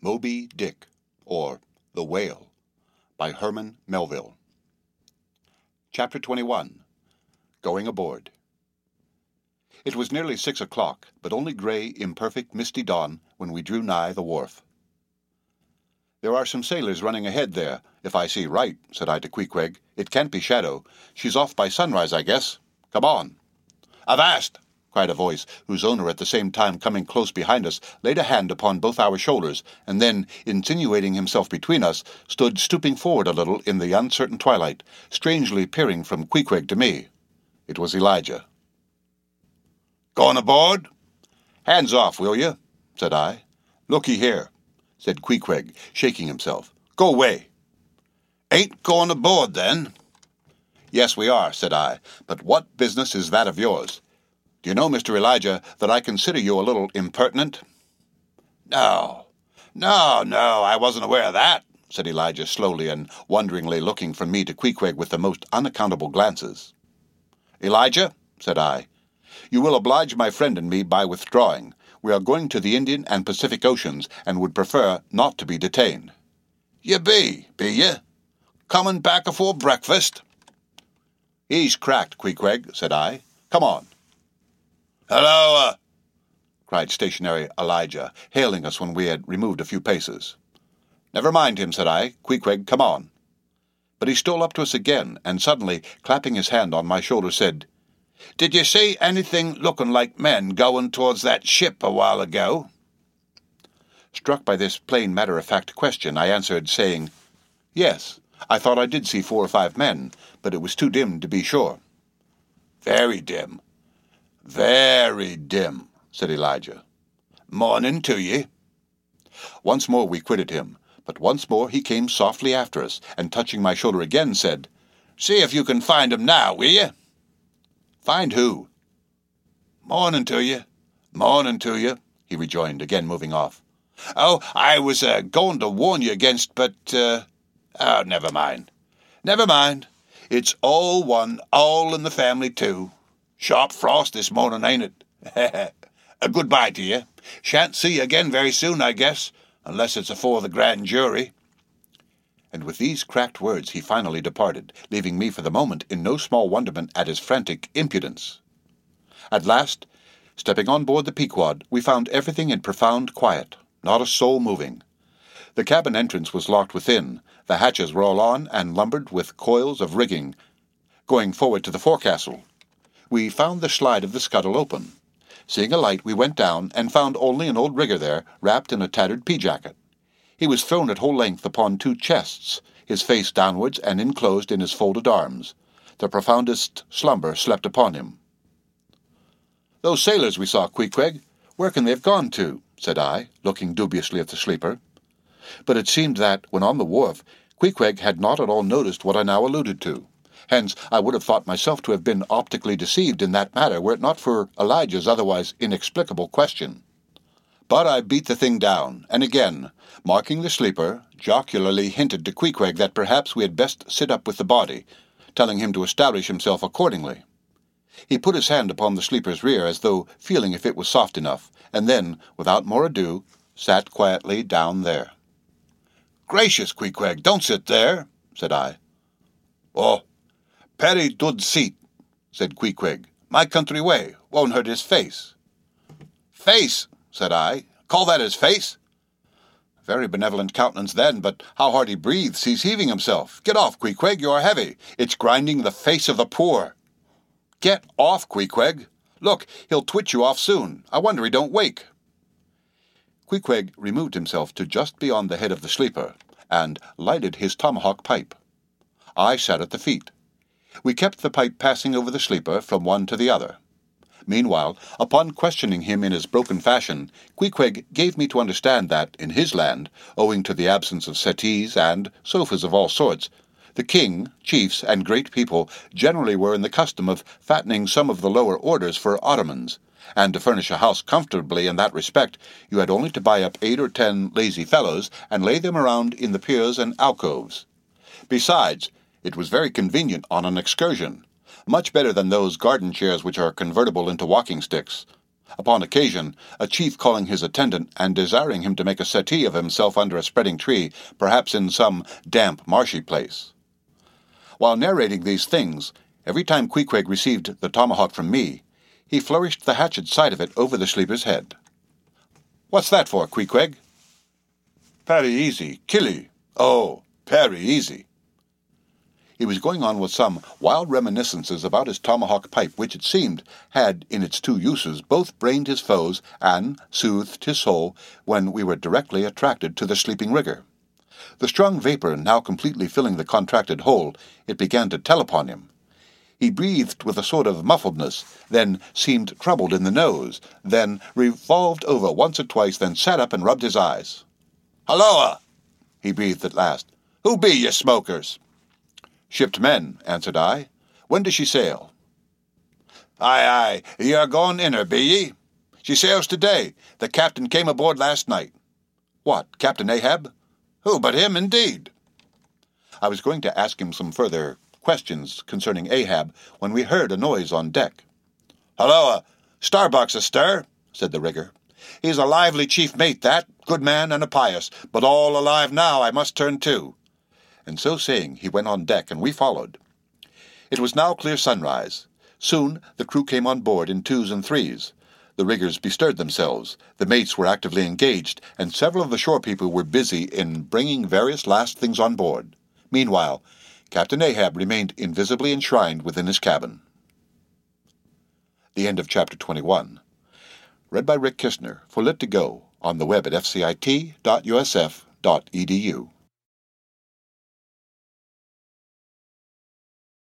Moby Dick, or The Whale, by Herman Melville. Chapter 21. Going Aboard. It was nearly 6 o'clock, but only grey, imperfect, misty dawn when we drew nigh the wharf. "There are some sailors running ahead there, if I see right," said I to Queequeg. "It can't be Shadow. She's off by sunrise, I guess. Come on." "Avast!" cried a voice, whose owner, at the same time coming close behind us, laid a hand upon both our shoulders, and then, insinuating himself between us, stood stooping forward a little in the uncertain twilight, strangely peering from Queequeg to me. It was Elijah. "Going aboard?" "Hands off, will you?" said I. "Looky here," said Queequeg, shaking himself. "Go away." "Ain't going aboard, then?" "Yes, we are," said I. "But what business is that of yours? Do you know, Mr. Elijah, that I consider you a little impertinent?" No, I wasn't aware of that," said Elijah slowly and wonderingly, looking from me to Queequeg with the most unaccountable glances. "Elijah," said I, "you will oblige my friend and me by withdrawing. We are going to the Indian and Pacific Oceans, and would prefer not to be detained." "You be you? Coming back afore breakfast?" "He's cracked, Queequeg," said I. "Come on." "Hello, cried stationary Elijah, hailing us when we had removed a few paces. "Never mind him," said I. "Queequeg, come on." But he stole up to us again, and suddenly, clapping his hand on my shoulder, said, "Did you see anything looking like men going towards that ship a while ago?" Struck by this plain matter-of-fact question, I answered, saying, "Yes, I thought I did see 4 or 5 men, but it was too dim to be sure." "Very dim, said Elijah. "Morning to ye." Once more we quitted him, but once more he came softly after us, and touching my shoulder again, said, "See if you can find 'em now, will ye?" "Find who?" Morning to ye, he rejoined, again moving off. "Oh, I was going to warn you against, but, never mind. It's all one, all in the family, too. Sharp frost this morning, ain't it? Goodbye to you. Shan't see you again very soon, I guess, unless it's afore the grand jury." And with these cracked words he finally departed, leaving me for the moment in no small wonderment at his frantic impudence. At last, stepping on board the Pequod, we found everything in profound quiet, not a soul moving. The cabin entrance was locked within, the hatches were all on and lumbered with coils of rigging. Going forward to the forecastle, we found the slide of the scuttle open. Seeing a light, we went down, and found only an old rigger there, wrapped in a tattered pea-jacket. He was thrown at whole length upon 2 chests, his face downwards and enclosed in his folded arms. The profoundest slumber slept upon him. "Those sailors we saw, Queequeg, where can they have gone to?" said I, looking dubiously at the sleeper. But it seemed that, when on the wharf, Queequeg had not at all noticed what I now alluded to. Hence, I would have thought myself to have been optically deceived in that matter were it not for Elijah's otherwise inexplicable question. But I beat the thing down, and again, marking the sleeper, jocularly hinted to Queequeg that perhaps we had best sit up with the body, telling him to establish himself accordingly. He put his hand upon the sleeper's rear as though feeling if it was soft enough, and then, without more ado, sat quietly down there. "Gracious, Queequeg, don't sit there," said I. "Oh, Perry dud seat," said Queequeg. "My country way, won't hurt his face." "Face," said I. "Call that his face?" Very benevolent countenance then, but how hard he breathes. He's heaving himself. "Get off, Queequeg, you are heavy. It's grinding the face of the poor." "Get off, Queequeg. Look, he'll twitch you off soon. I wonder he don't wake." Queequeg removed himself to just beyond the head of the sleeper, and lighted his tomahawk pipe. I sat at the feet. We kept the pipe passing over the sleeper from one to the other. Meanwhile, upon questioning him in his broken fashion, Queequeg gave me to understand that, in his land, owing to the absence of settees and sofas of all sorts, the king, chiefs, and great people generally were in the custom of fattening some of the lower orders for ottomans, and to furnish a house comfortably in that respect, you had only to buy up 8 or 10 lazy fellows and lay them around in the piers and alcoves. Besides, it was very convenient on an excursion, much better than those garden chairs which are convertible into walking sticks. Upon occasion, a chief calling his attendant and desiring him to make a settee of himself under a spreading tree, perhaps in some damp, marshy place. While narrating these things, every time Queequeg received the tomahawk from me, he flourished the hatchet side of it over the sleeper's head. "What's that for, Queequeg?" "Parry easy, killy. Oh, parry easy." He was going on with some wild reminiscences about his tomahawk pipe, which it seemed had, in its two uses, both brained his foes and soothed his soul when we were directly attracted to the sleeping rigger. The strong vapour now completely filling the contracted hole, it began to tell upon him. He breathed with a sort of muffledness, then seemed troubled in the nose, then revolved over once or twice, then sat up and rubbed his eyes. "Halloa!" he breathed at last. "Who be ye smokers?" "Shipped men," answered I. "When does she sail?" Aye, ye are going in her, be ye? She sails today. The captain came aboard last night." "What, Captain Ahab?" "Who but him, indeed?" I was going to ask him some further questions concerning Ahab when we heard a noise on deck. "Halloa! Starbuck's astir," said the rigger. "He's a lively chief mate, that, good man and a pious, but all alive now I must turn to." And so saying, he went on deck, and we followed. It was now clear sunrise. Soon the crew came on board in twos and threes. The riggers bestirred themselves, the mates were actively engaged, and several of the shore people were busy in bringing various last things on board. Meanwhile, Captain Ahab remained invisibly enshrined within his cabin. The end of Chapter 21. Read by Rick Kistner for Lit2Go on the web at fcit.usf.edu.